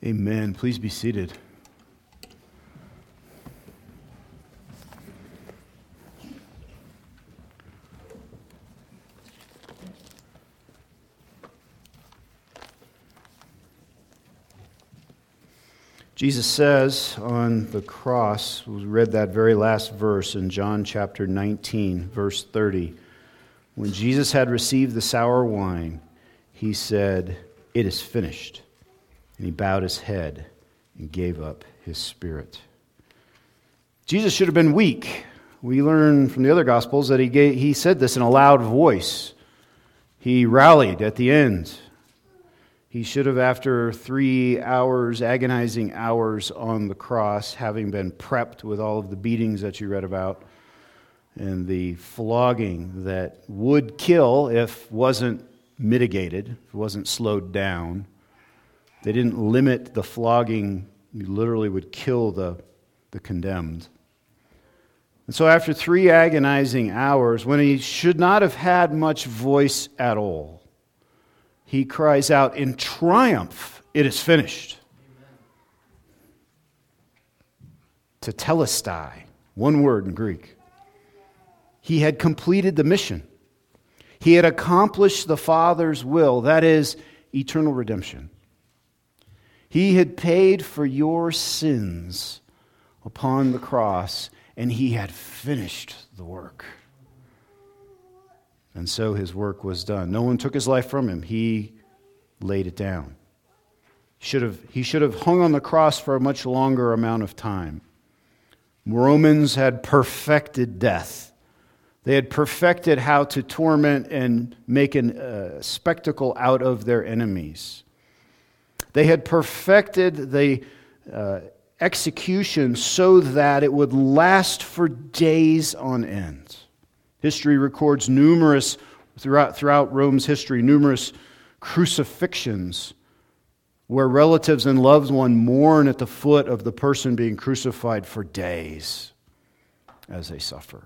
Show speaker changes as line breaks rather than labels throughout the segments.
Amen. Please be seated. Jesus says on the cross, we read that very last verse in John chapter 19, verse 30. When Jesus had received the sour wine, he said, "It is finished." And he bowed his head and gave up his spirit. Jesus should have been weak. We learn from the other Gospels that he said this in a loud voice. He rallied at the end. He should have, after 3 hours, agonizing hours on the cross, having been prepped with all of the beatings that you read about and the flogging that would kill if wasn't mitigated, if wasn't slowed down. They didn't limit the flogging. You literally would kill the condemned. And so after 3 agonizing hours, when he should not have had much voice at all, he cries out in triumph, "It is finished." Tetelestai, one word in Greek. He had completed the mission. He had accomplished the Father's will, that is, eternal redemption. He had paid for your sins upon the cross, and he had finished the work. And so his work was done. No one took his life from him. He laid it down. He should have hung on the cross for a much longer amount of time. Romans had perfected death. They had perfected how to torment and make a spectacle out of their enemies. They had perfected the execution so that it would last for days on end. History records throughout Rome's history, numerous crucifixions where relatives and loved ones mourn at the foot of the person being crucified for days as they suffer.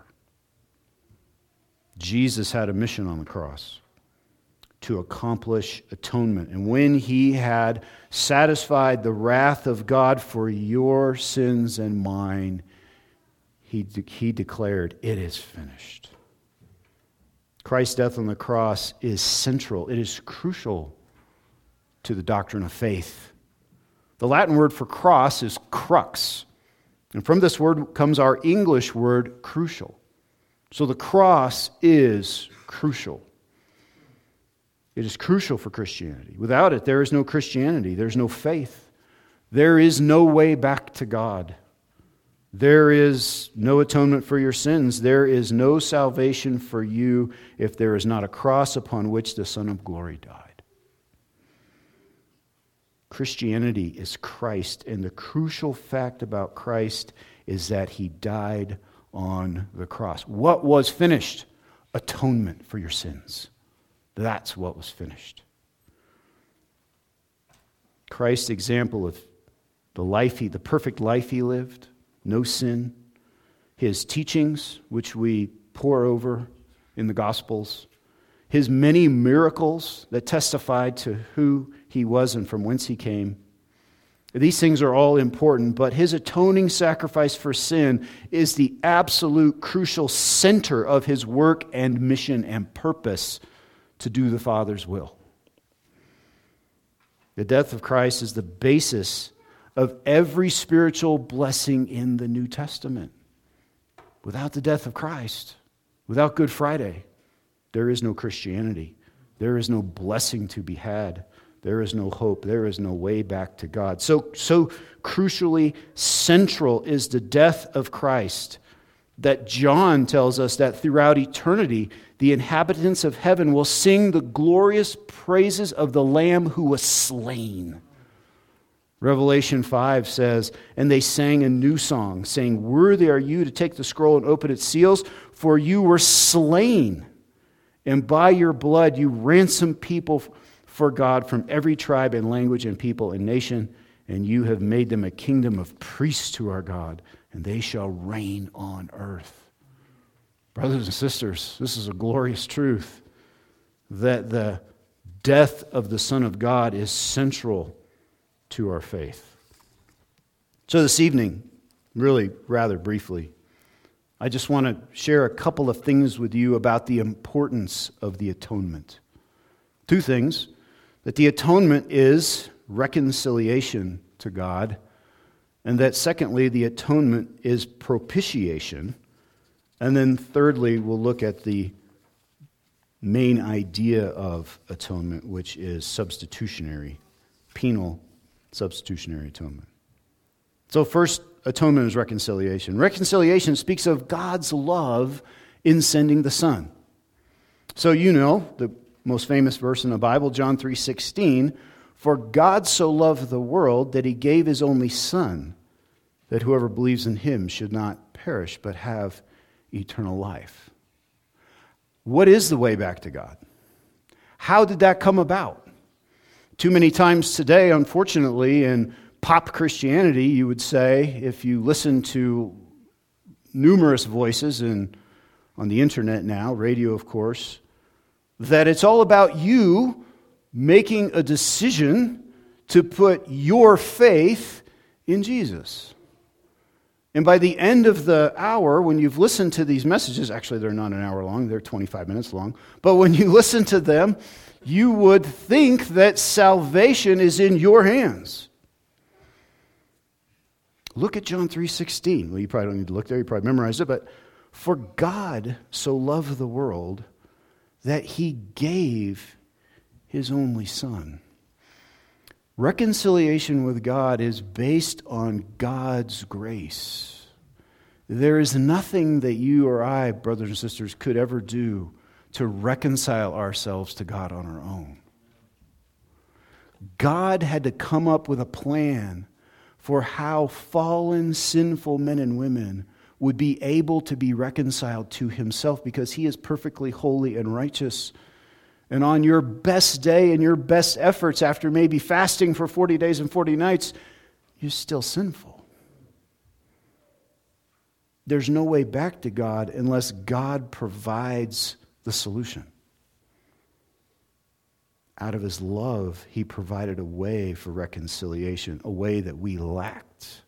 Jesus had a mission on the cross to accomplish atonement. And when he had satisfied the wrath of God for your sins and mine, he declared, "It is finished." Christ's death on the cross is central. It is crucial to the doctrine of faith. The Latin word for cross is crux. And from this word comes our English word crucial. So the cross is crucial. It is crucial for Christianity. Without it, there is no Christianity. There's no faith. There is no way back to God. There is no atonement for your sins. There is no salvation for you if there is not a cross upon which the Son of Glory died. Christianity is Christ, and the crucial fact about Christ is that he died on the cross. What was finished? Atonement for your sins. That's what was finished. Christ's example of the perfect life he lived, no sin, his teachings, which we pore over in the Gospels, his many miracles that testified to who he was and from whence he came. These things are all important, but his atoning sacrifice for sin is the absolute crucial center of his work and mission and purpose to do the Father's will. The death of Christ is the basis of every spiritual blessing in the New Testament. Without the death of Christ, without Good Friday, there is no Christianity. There is no blessing to be had. There is no hope. There is no way back to God. So crucially central is the death of Christ that John tells us that throughout eternity, the inhabitants of heaven will sing the glorious praises of the Lamb who was slain. Revelation 5 says, "And they sang a new song, saying, 'Worthy are you to take the scroll and open its seals, for you were slain, and by your blood you ransomed people for God from every tribe and language and people and nation, and you have made them a kingdom of priests to our God, and they shall reign on earth.'" Brothers and sisters, this is a glorious truth, that the death of the Son of God is central to our faith. So this evening, really rather briefly, I just want to share a couple of things with you about the importance of the atonement. Two things: that the atonement is reconciliation to God, and that secondly, the atonement is propitiation. And then thirdly, we'll look at the main idea of atonement, which is substitutionary, penal substitutionary atonement. So first, atonement is reconciliation. Reconciliation speaks of God's love in sending the Son. So you know the most famous verse in the Bible, John 3:16, "For God so loved the world that he gave his only Son, that whoever believes in him should not perish but have eternal life." What is the way back to God? How did that come about? Too many times today, unfortunately, in pop Christianity, you would say, if you listen to numerous voices on the internet now, radio of course, that it's all about you making a decision to put your faith in Jesus. And by the end of the hour, when you've listened to these messages, actually they're not an hour long, they're 25 minutes long, but when you listen to them, you would think that salvation is in your hands. Look at John 3:16. Well, you probably don't need to look there, you probably memorized it, but "For God so loved the world that he gave his only Son." Reconciliation with God is based on God's grace. There is nothing that you or I, brothers and sisters, could ever do to reconcile ourselves to God on our own. God had to come up with a plan for how fallen, sinful men and women would be able to be reconciled to himself, because he is perfectly holy and righteous. And on your best day and your best efforts, after maybe fasting for 40 days and 40 nights, you're still sinful. There's no way back to God unless God provides the solution. Out of his love, he provided a way for reconciliation, a way that we lacked.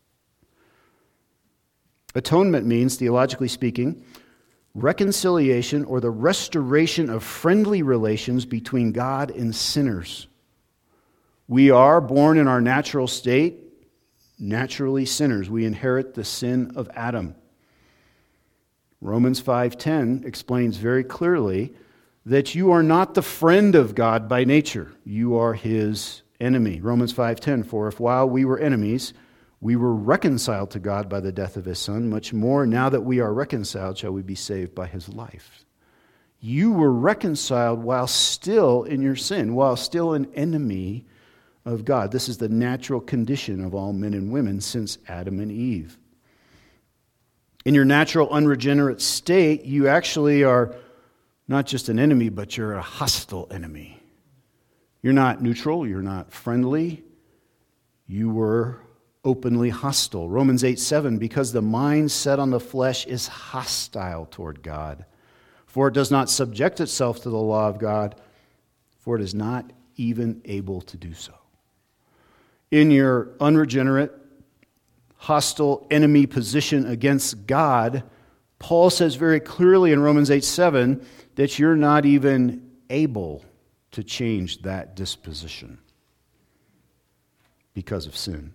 Atonement means, theologically speaking, reconciliation or the restoration of friendly relations between God and sinners. We are born in our natural state, naturally sinners. We inherit the sin of Adam. Romans 5:10 explains very clearly that you are not the friend of God by nature. You are his enemy. Romans 5:10, "For if while we were enemies, we were reconciled to God by the death of his Son, much more, now that we are reconciled, shall we be saved by his life." You were reconciled while still in your sin, while still an enemy of God. This is the natural condition of all men and women since Adam and Eve. In your natural unregenerate state, you actually are not just an enemy, but you're a hostile enemy. You're not neutral, you're not friendly, you were openly hostile. Romans 8:7, "Because the mind set on the flesh is hostile toward God, for it does not subject itself to the law of God, for it is not even able to do so." In your unregenerate, hostile enemy position against God, Paul says very clearly in Romans 8:7 that you're not even able to change that disposition because of sin.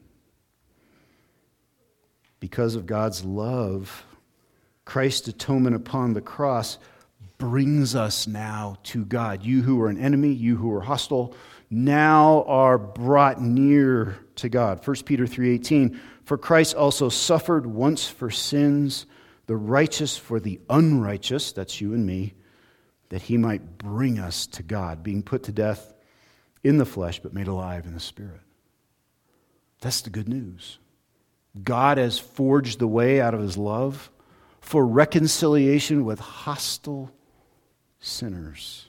Because of God's love, Christ's atonement upon the cross brings us now to God. You who were an enemy, you who were hostile, now are brought near to God. 1 Peter 3:18, "For Christ also suffered once for sins, the righteous for the unrighteous," that's you and me, "that he might bring us to God, being put to death in the flesh, but made alive in the Spirit." That's the good news. God has forged the way out of his love for reconciliation with hostile sinners.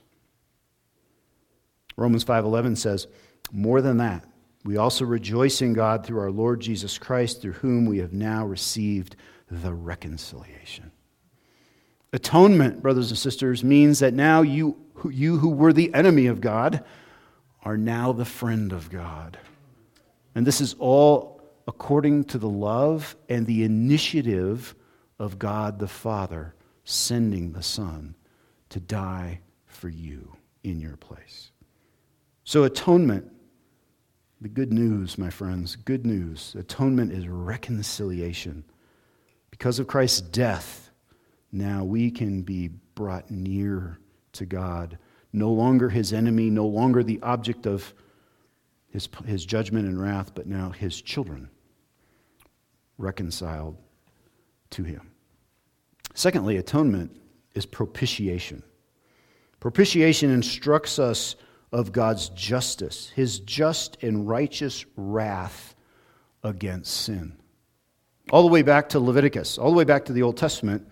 Romans 5:11 says, "More than that, we also rejoice in God through our Lord Jesus Christ, through whom we have now received the reconciliation." Atonement, brothers and sisters, means that now you who were the enemy of God are now the friend of God. And this is all according to the love and the initiative of God the Father sending the Son to die for you in your place. So atonement, the good news, my friends, good news. Atonement is reconciliation. Because of Christ's death, now we can be brought near to God. No longer his enemy, no longer the object of his judgment and wrath, but now his children, reconciled to him. Secondly, atonement is propitiation. Propitiation instructs us of God's justice, his just and righteous wrath against sin. All the way back to Leviticus, all the way back to the Old Testament,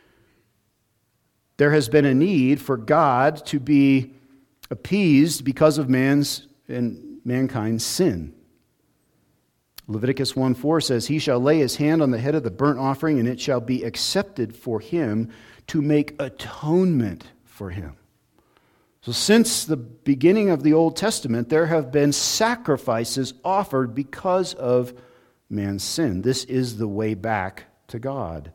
there has been a need for God to be appeased because of man's and mankind's sin. Leviticus 1:4 says, "He shall lay his hand on the head of the burnt offering, and it shall be accepted for him to make atonement for him." So since the beginning of the Old Testament, there have been sacrifices offered because of man's sin. This is the way back to God.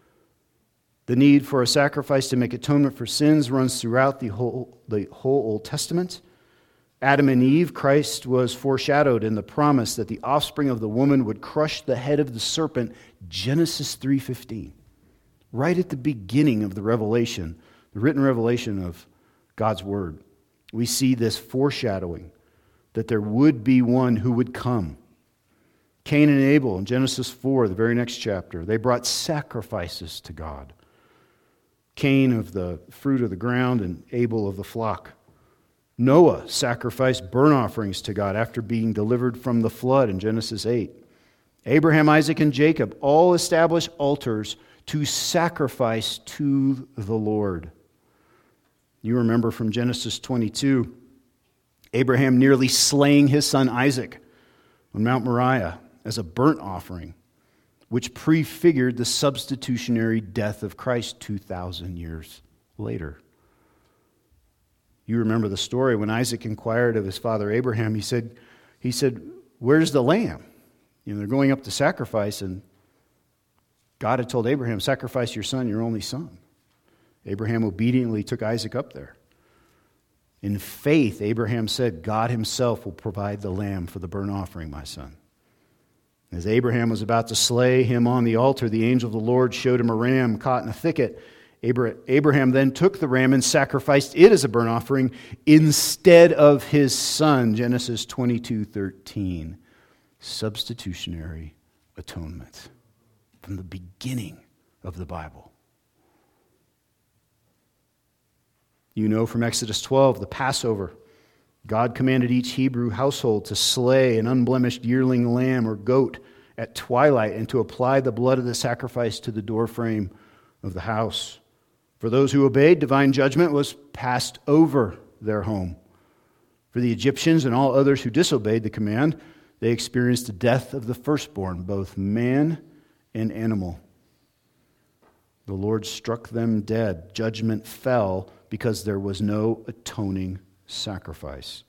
The need for a sacrifice to make atonement for sins runs throughout the whole Old Testament. Adam and Eve, Christ was foreshadowed in the promise that the offspring of the woman would crush the head of the serpent, Genesis 3:15. Right at the beginning of the revelation, the written revelation of God's Word, we see this foreshadowing that there would be one who would come. Cain and Abel in Genesis 4, the very next chapter, they brought sacrifices to God. Cain of the fruit of the ground and Abel of the flock. Noah sacrificed burnt offerings to God after being delivered from the flood in Genesis 8. Abraham, Isaac, and Jacob all established altars to sacrifice to the Lord. You remember from Genesis 22, Abraham nearly slaying his son Isaac on Mount Moriah as a burnt offering, which prefigured the substitutionary death of Christ 2,000 years later. You remember the story when Isaac inquired of his father Abraham. He said, "Where's the lamb?" They're going up to sacrifice, and God had told Abraham, "Sacrifice your son, your only son." Abraham obediently took Isaac up there. In faith, Abraham said, "God himself will provide the lamb for the burnt offering, my son." As Abraham was about to slay him on the altar, the angel of the Lord showed him a ram caught in a thicket. Abraham then took the ram and sacrificed it as a burnt offering instead of his son. Genesis 22:13. Substitutionary atonement from the beginning of the Bible. You know from Exodus 12, the Passover. God commanded each Hebrew household to slay an unblemished yearling lamb or goat at twilight and to apply the blood of the sacrifice to the doorframe of the house. For those who obeyed, divine judgment was passed over their home. For the Egyptians and all others who disobeyed the command, they experienced the death of the firstborn, both man and animal. The Lord struck them dead. Judgment fell because there was no atoning sacrifice.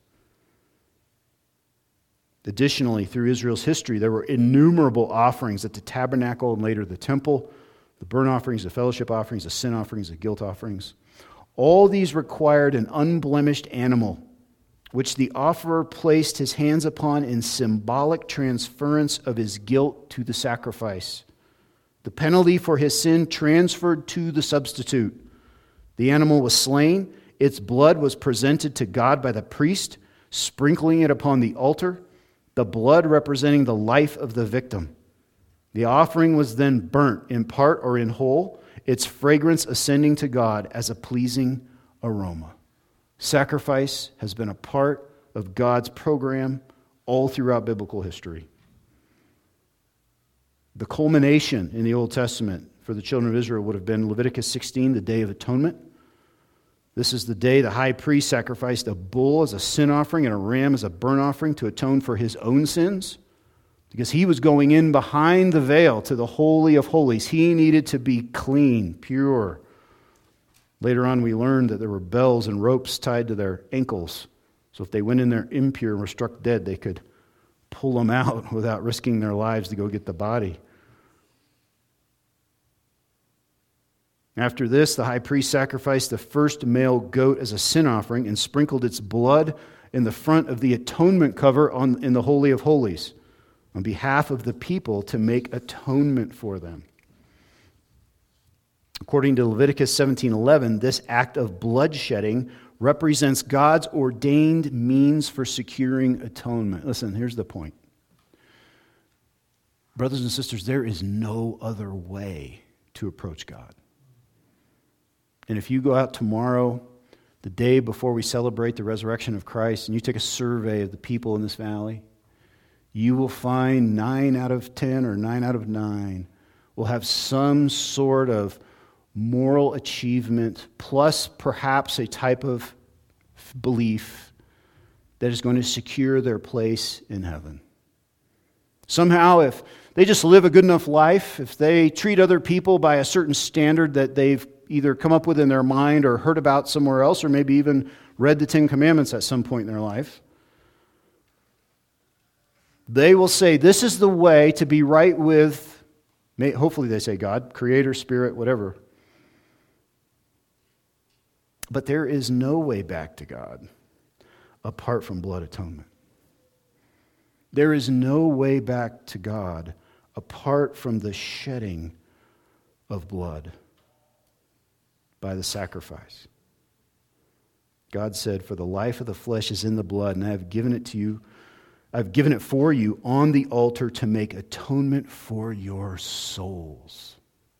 Additionally, through Israel's history, there were innumerable offerings at the tabernacle and later the temple, the burnt offerings, the fellowship offerings, the sin offerings, the guilt offerings. All these required an unblemished animal, which the offerer placed his hands upon in symbolic transference of his guilt to the sacrifice. The penalty for his sin transferred to the substitute. The animal was slain. Its blood was presented to God by the priest, sprinkling it upon the altar, the blood representing the life of the victim. The offering was then burnt, in part or in whole, its fragrance ascending to God as a pleasing aroma. Sacrifice has been a part of God's program all throughout biblical history. The culmination in the Old Testament for the children of Israel would have been Leviticus 16, the Day of Atonement. This is the day the high priest sacrificed a bull as a sin offering and a ram as a burnt offering to atone for his own sins, because he was going in behind the veil to the Holy of Holies. He needed to be clean, pure. Later on, we learned that there were bells and ropes tied to their ankles, so if they went in there impure and were struck dead, they could pull them out without risking their lives to go get the body. After this, the high priest sacrificed the first male goat as a sin offering and sprinkled its blood in the front of the atonement cover in the Holy of Holies on behalf of the people to make atonement for them. According to Leviticus 17:11, this act of bloodshedding represents God's ordained means for securing atonement. Listen, here's the point. Brothers and sisters, there is no other way to approach God. And if you go out tomorrow, the day before we celebrate the resurrection of Christ, and you take a survey of the people in this valley, you will find 9 out of 10 or 9 out of 9 will have some sort of moral achievement, plus perhaps a type of belief that is going to secure their place in heaven. Somehow, if they just live a good enough life, if they treat other people by a certain standard that they've either come up with in their mind or heard about somewhere else, or maybe even read the Ten Commandments at some point in their life, they will say, this is the way to be right with, hopefully they say God, Creator, Spirit, whatever. But there is no way back to God apart from blood atonement. There is no way back to God apart from the shedding of blood by the sacrifice. God said, for the life of the flesh is in the blood, and I have given it to you. I've given it for you on the altar to make atonement for your souls.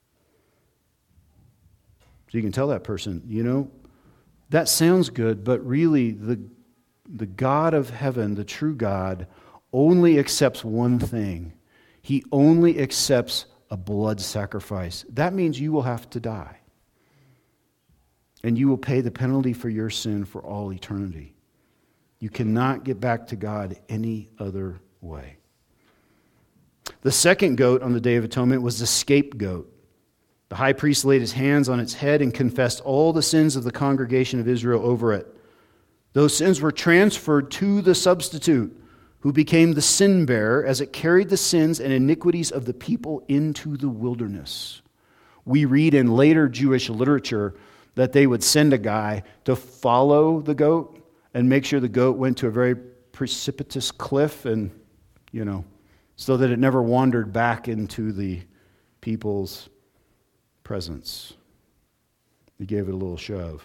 So you can tell that person, that sounds good, but really the God of heaven, the true God, only accepts one thing. He only accepts a blood sacrifice. That means you will have to die. And you will pay the penalty for your sin for all eternity. You cannot get back to God any other way. The second goat on the Day of Atonement was the scapegoat. The high priest laid his hands on its head and confessed all the sins of the congregation of Israel over it. Those sins were transferred to the substitute, who became the sin bearer as it carried the sins and iniquities of the people into the wilderness. We read in later Jewish literature that they would send a guy to follow the goat and make sure the goat went to a very precipitous cliff and, so that it never wandered back into the people's presence. He gave it a little shove.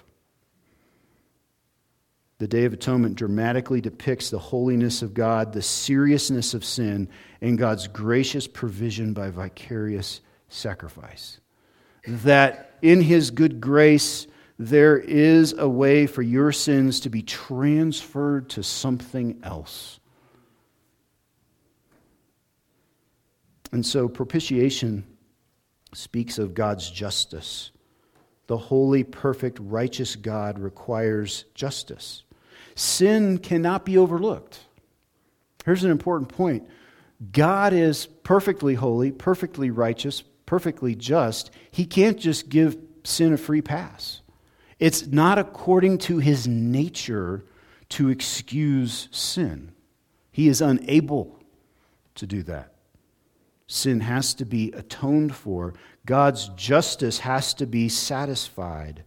The Day of Atonement dramatically depicts the holiness of God, the seriousness of sin, and God's gracious provision by vicarious sacrifice. That in His good grace, there is a way for your sins to be transferred to something else. And so propitiation speaks of God's justice. The holy, perfect, righteous God requires justice. Sin cannot be overlooked. Here's an important point. God is perfectly holy, perfectly righteous, perfectly just. He can't just give sin a free pass. It's not according to His nature to excuse sin. He is unable to do that. Sin has to be atoned for. God's justice has to be satisfied.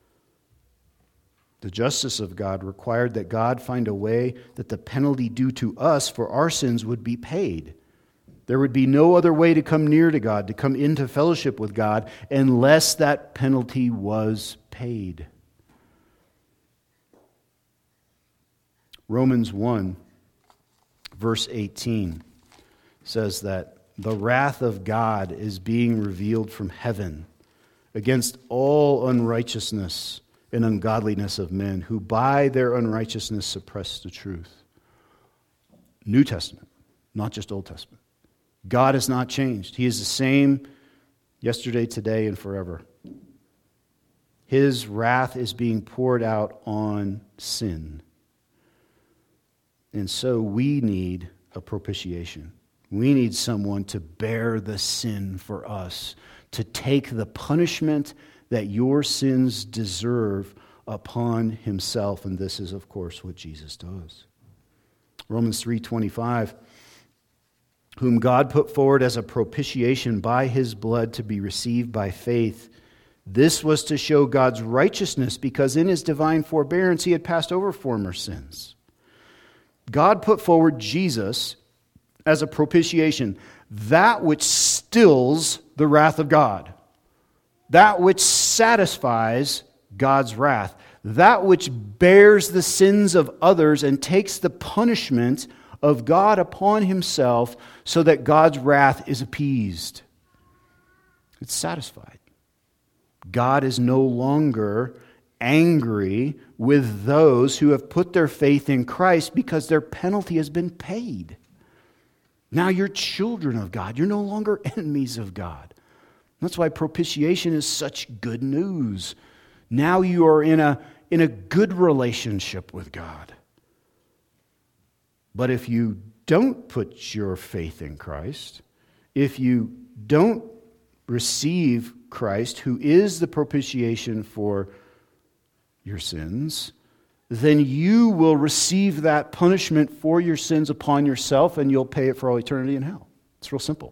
The justice of God required that God find a way that the penalty due to us for our sins would be paid. There would be no other way to come near to God, to come into fellowship with God, unless that penalty was paid. Romans 1, verse 18 says that the wrath of God is being revealed from heaven against all unrighteousness and ungodliness of men who by their unrighteousness suppress the truth. New Testament, not just Old Testament. God has not changed. He is the same yesterday, today, and forever. His wrath is being poured out on sin. And so we need a propitiation. We need someone to bear the sin for us, to take the punishment that your sins deserve upon Himself. And this is, of course, what Jesus does. Romans 3:25 whom God put forward as a propitiation by his blood to be received by faith. This was to show God's righteousness, because in his divine forbearance he had passed over former sins. God put forward Jesus as a propitiation, that which stills the wrath of God, that which satisfies God's wrath, that which bears the sins of others and takes the punishment of God upon himself so that God's wrath is appeased. It's satisfied. God is no longer angry with those who have put their faith in Christ because their penalty has been paid. Now you're children of God. You're no longer enemies of God. That's why propitiation is such good news. Now you are in a good relationship with God. But if you don't put your faith in Christ, if you don't receive Christ, who is the propitiation for your sins, then you will receive that punishment for your sins upon yourself, and you'll pay it for all eternity in hell. It's real simple.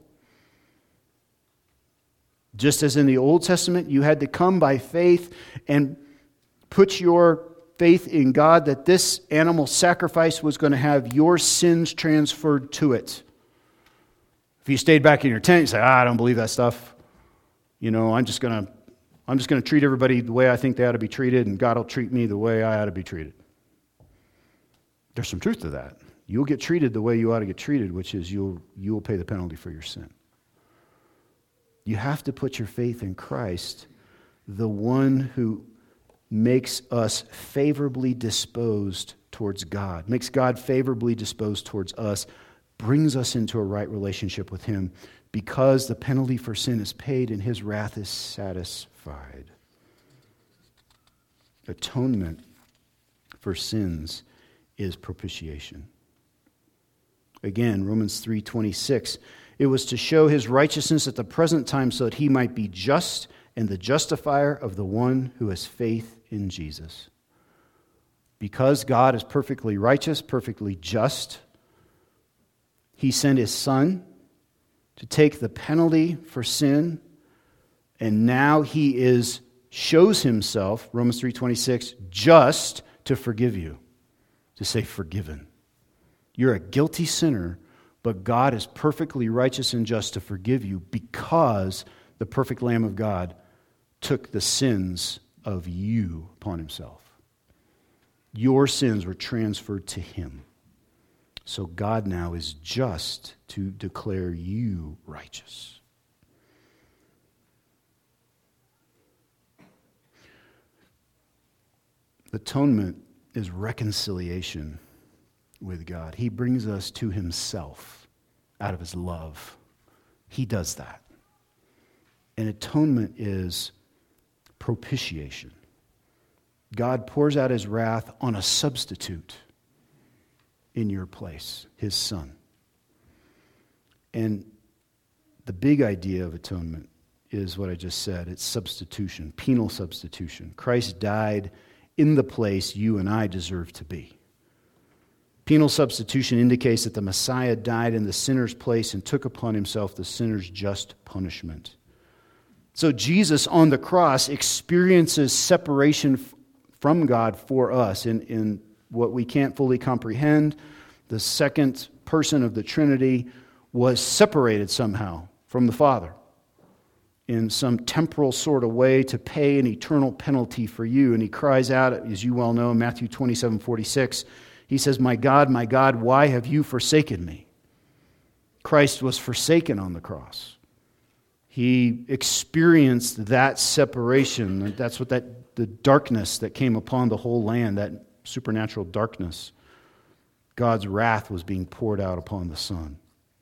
Just as in the Old Testament, you had to come by faith and put your faith in God that this animal sacrifice was going to have your sins transferred to it. If you stayed back in your tent, you say, I don't believe that stuff. I'm just going to treat everybody the way I think they ought to be treated, and God will treat me the way I ought to be treated. There's some truth to that. You'll get treated the way you ought to get treated, which is you will pay the penalty for your sin. You have to put your faith in Christ, the one who makes us favorably disposed towards God, makes God favorably disposed towards us, brings us into a right relationship with him, because the penalty for sin is paid and his wrath is satisfied. Atonement for sins is propitiation. Again, Romans 3:26, it was to show his righteousness at the present time so that he might be just and the justifier of the one who has faith in Jesus. Because God is perfectly righteous, perfectly just, he sent his Son to take the penalty for sin, and now he shows himself, Romans 3:26, just to forgive you, to say forgiven. You're a guilty sinner, but God is perfectly righteous and just to forgive you because the perfect Lamb of God took the sins of you upon himself. Your sins were transferred to him. So God now is just to declare you righteous. Atonement is reconciliation with God. He brings us to himself out of his love. He does that. And atonement is propitiation. God pours out his wrath on a substitute in your place, his Son. And the big idea of atonement is what I just said. It's substitution, penal substitution. Christ died in the place you and I deserve to be. Penal substitution indicates that the Messiah died in the sinner's place and took upon himself the sinner's just punishment. So Jesus on the cross experiences separation from God for us in what we can't fully comprehend. The second person of the Trinity was separated somehow from the Father in some temporal sort of way to pay an eternal penalty for you. And he cries out, as you well know, in Matthew 27:46, he says, my God, why have you forsaken me?" Christ was forsaken on the cross. He experienced that separation. That's what the darkness that came upon the whole land, that supernatural darkness. God's wrath was being poured out upon the Son.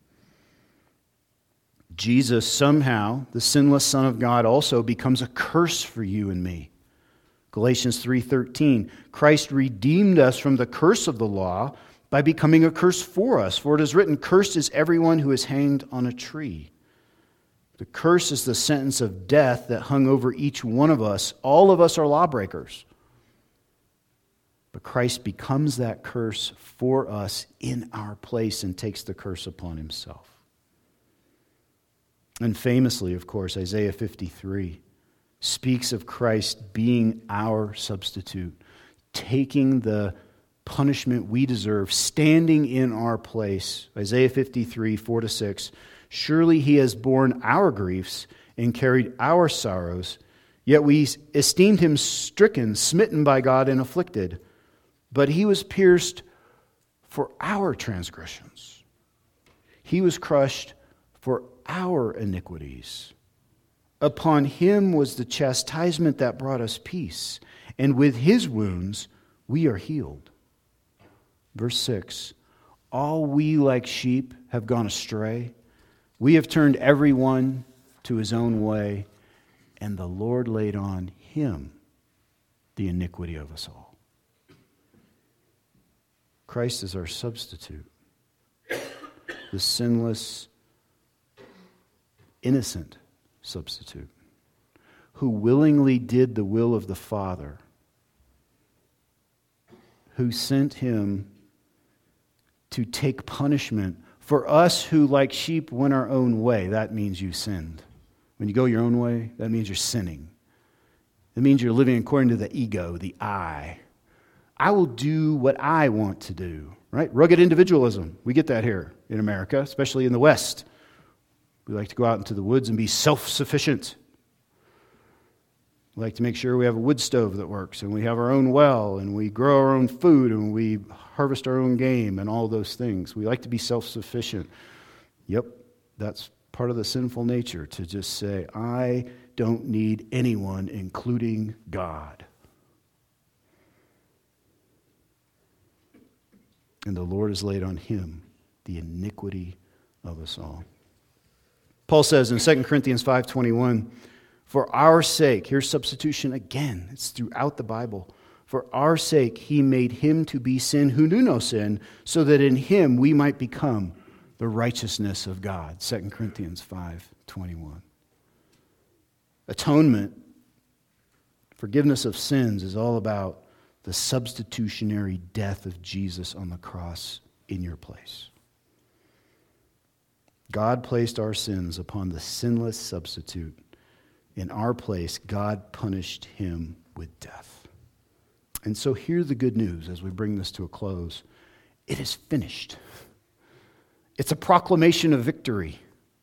Jesus somehow, the sinless Son of God, also becomes a curse for you and me. Galatians 3:13, Christ redeemed us from the curse of the law by becoming a curse for us. For it is written, cursed is everyone who is hanged on a tree. The curse is the sentence of death that hung over each one of us. All of us are lawbreakers. But Christ becomes that curse for us in our place and takes the curse upon himself. And famously, of course, Isaiah 53 speaks of Christ being our substitute, taking the punishment we deserve, standing in our place. Isaiah 53, 4-6. Surely he has borne our griefs and carried our sorrows, yet we esteemed him stricken, smitten by God, and afflicted. But he was pierced for our transgressions. He was crushed for our iniquities. Upon him was the chastisement that brought us peace, and with his wounds we are healed. Verse 6, all we like sheep have gone astray. We have turned everyone to his own way, and the Lord laid on him the iniquity of us all. Christ is our substitute, the sinless, innocent substitute, who willingly did the will of the Father, who sent him to take punishment for us who, like sheep, went our own way. That means you sinned. When you go your own way, that means you're sinning. It means you're living according to the ego, the I. I will do what I want to do, right? Rugged individualism. We get that here in America, especially in the West. We like to go out into the woods and be self-sufficient. We like to make sure we have a wood stove that works, and we have our own well, and we grow our own food, and we harvest our own game, and all those things. We like to be self-sufficient. Yep, that's part of the sinful nature, to just say, I don't need anyone, including God. And the Lord has laid on him the iniquity of us all. Paul says in 2 Corinthians 5:21, for our sake, here's substitution again, it's throughout the Bible. For our sake, he made him to be sin who knew no sin, so that in him we might become the righteousness of God. 2 Corinthians 5:21. Atonement, forgiveness of sins, is all about the substitutionary death of Jesus on the cross in your place. God placed our sins upon the sinless substitute. In our place, God punished him with death. And so here's the good news as we bring this to a close. It is finished. It's a proclamation of victory.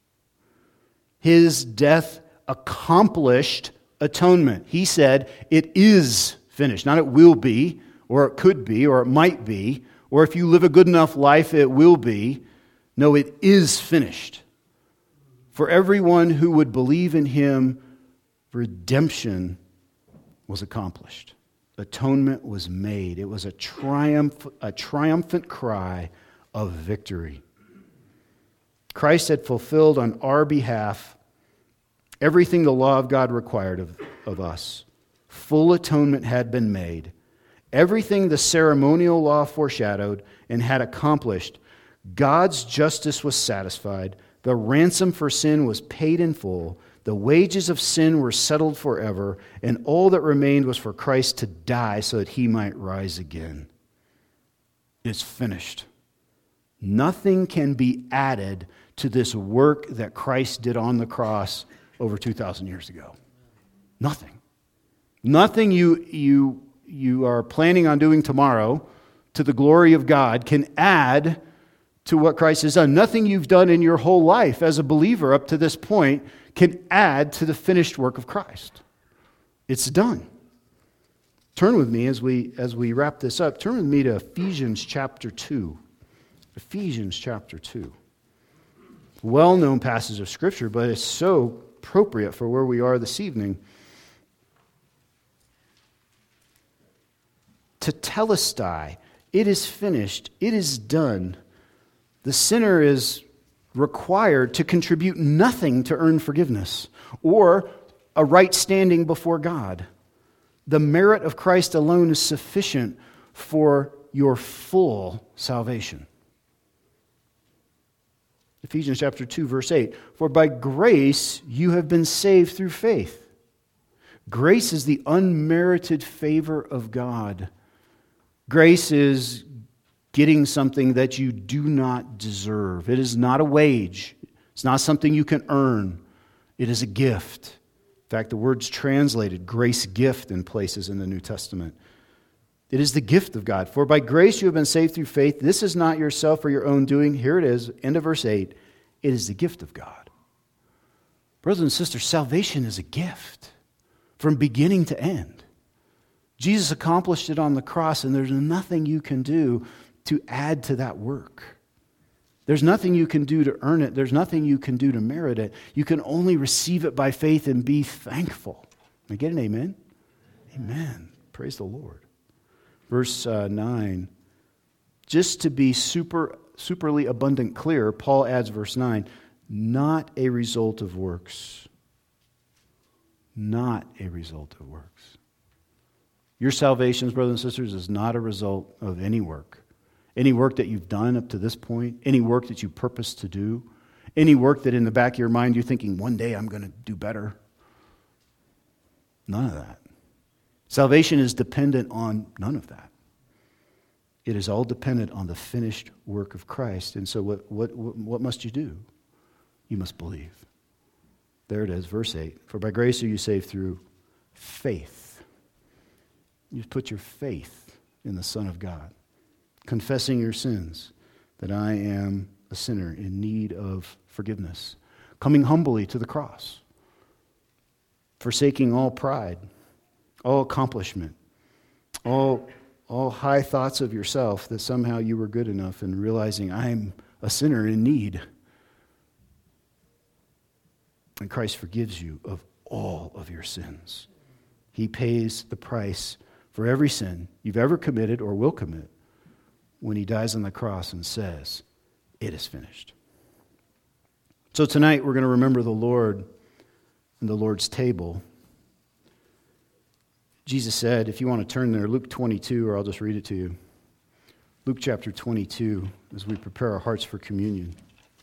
His death accomplished atonement. He said, it is finished. Not it will be, or it could be, or it might be, or if you live a good enough life, it will be. No, it is finished. For everyone who would believe in him, redemption was accomplished. Atonement was made. It was a triumphant cry of victory. Christ had fulfilled on our behalf everything the law of God required of us. Full atonement had been made. Everything the ceremonial law foreshadowed and had accomplished. God's justice was satisfied. The ransom for sin was paid in full. The wages of sin were settled forever, and all that remained was for Christ to die so that he might rise again. It's finished. Nothing can be added to this work that Christ did on the cross over 2,000 years ago. Nothing. Nothing you are planning on doing tomorrow to the glory of God can add to what Christ has done. Nothing you've done in your whole life as a believer up to this point can add to the finished work of Christ. It's done. Turn with me as we wrap this up. Turn with me to Ephesians chapter 2. Ephesians chapter 2. Well-known passage of Scripture, but it's so appropriate for where we are this evening. Tetelestai, it is finished, it is done. The sinner is required to contribute nothing to earn forgiveness or a right standing before God. The merit of Christ alone is sufficient for your full salvation. Ephesians chapter 2, verse 8. For by grace you have been saved through faith. Grace is the unmerited favor of God. Grace is getting something that you do not deserve. It is not a wage. It's not something you can earn. It is a gift. In fact, the word's translated grace gift in places in the New Testament. It is the gift of God. For by grace you have been saved through faith. This is not yourself or your own doing. Here it is, end of verse 8. It is the gift of God. Brothers and sisters, salvation is a gift from beginning to end. Jesus accomplished it on the cross, and there's nothing you can do to add to that work. There's nothing you can do to earn it. There's nothing you can do to merit it. You can only receive it by faith and be thankful. Can I get an amen? Amen. Praise the Lord. Verse 9. Just to be superly abundant clear, Paul adds verse 9, not a result of works. Not a result of works. Your salvation, brothers and sisters, is not a result of any work. Any work that you've done up to this point, any work that you purpose to do, any work that in the back of your mind you're thinking, one day I'm going to do better. None of that. Salvation is dependent on none of that. It is all dependent on the finished work of Christ. And so what must you do? You must believe. There it is, verse 8. For by grace are you saved through faith. You put your faith in the Son of God, confessing your sins, that I am a sinner in need of forgiveness, coming humbly to the cross, forsaking all pride, all accomplishment, all high thoughts of yourself that somehow you were good enough, and realizing I'm a sinner in need. And Christ forgives you of all of your sins. He pays the price for every sin you've ever committed or will commit when he dies on the cross and says, it is finished. So tonight we're going to remember the Lord and the Lord's table. Jesus said, if you want to turn there, Luke 22, or I'll just read it to you. Luke chapter 22, as we prepare our hearts for communion.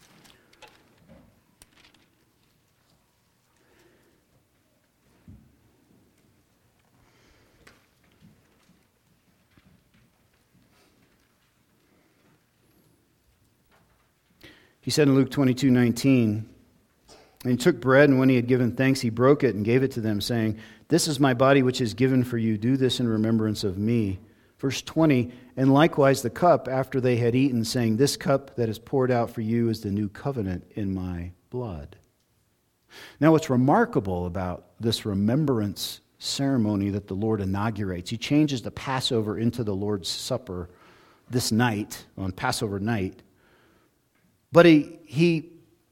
He said in Luke 22:19, and he took bread, and when he had given thanks, he broke it and gave it to them, saying, this is my body which is given for you. Do this in remembrance of me. Verse 20, and likewise the cup after they had eaten, saying, this cup that is poured out for you is the new covenant in my blood. Now what's remarkable about this remembrance ceremony that the Lord inaugurates, he changes the Passover into the Lord's Supper this night, on Passover night, but he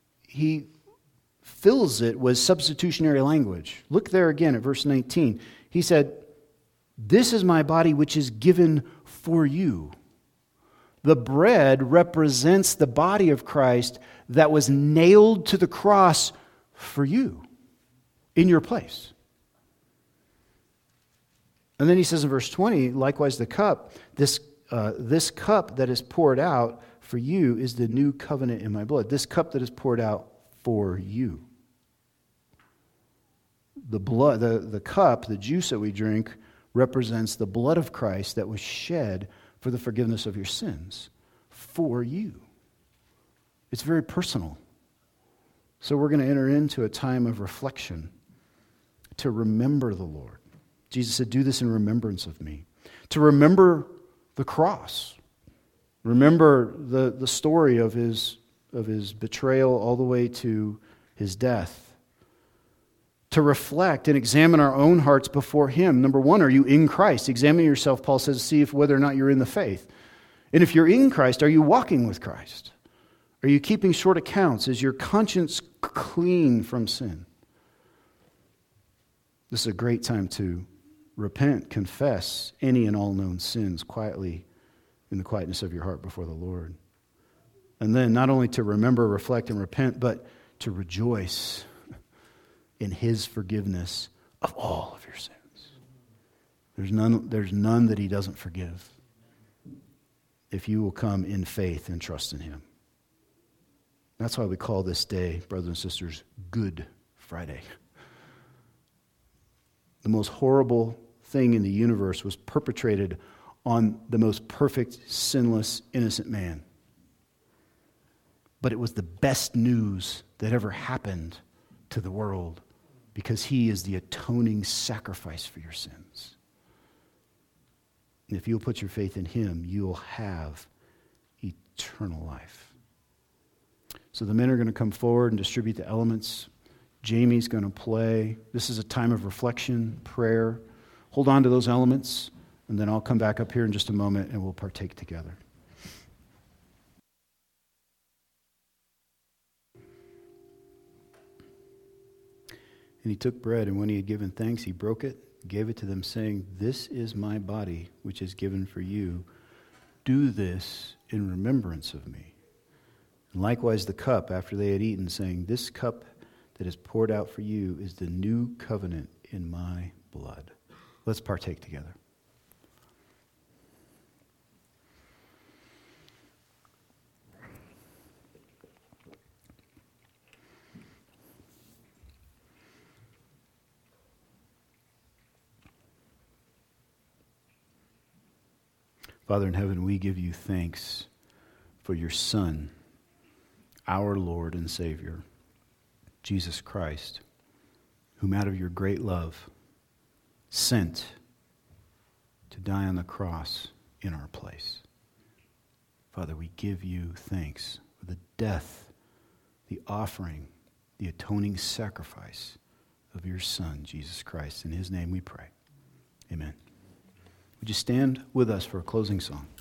fills it with substitutionary language. Look there again at verse 19. He said, this is my body which is given for you. The bread represents the body of Christ that was nailed to the cross for you, in your place. And then he says in verse 20, likewise the cup, this cup that is poured out for you is the new covenant in my blood. This cup that is poured out for you. The blood, the cup, the juice that we drink, represents the blood of Christ that was shed for the forgiveness of your sins for you. It's very personal. So we're going to enter into a time of reflection to remember the Lord. Jesus said, do this in remembrance of me. To remember the cross. Remember the story of his betrayal all the way to his death. To reflect and examine our own hearts before him. Number one, are you in Christ? Examine yourself, Paul says, see if whether or not you're in the faith. And if you're in Christ, are you walking with Christ? Are you keeping short accounts? Is your conscience clean from sin? This is a great time to repent, confess any and all known sins quietly in the quietness of your heart before the Lord. And then not only to remember, reflect, and repent, but to rejoice in his forgiveness of all of your sins. There's none that he doesn't forgive if you will come in faith and trust in him. That's why we call this day, brothers and sisters, Good Friday. The most horrible thing in the universe was perpetrated on the most perfect, sinless, innocent man. but it was the best news that ever happened to the world because he is the atoning sacrifice for your sins. And if you'll put your faith in him, you'll have eternal life. So the men are going to come forward and distribute the elements. Jamie's going to play. This is a time of reflection, prayer. Hold on to those elements, and then I'll come back up here in just a moment and we'll partake together. And he took bread, and when he had given thanks, he broke it, gave it to them, saying, "This is my body, which is given for you. Do this in remembrance of me." And likewise the cup after they had eaten, saying, "This cup that is poured out for you is the new covenant in my blood." Let's partake together. Father in heaven, we give you thanks for your Son, our Lord and Savior, Jesus Christ, whom out of your great love sent to die on the cross in our place. Father, we give you thanks for the death, the offering, the atoning sacrifice of your Son, Jesus Christ. In his name we pray. Amen. Would you stand with us for a closing song?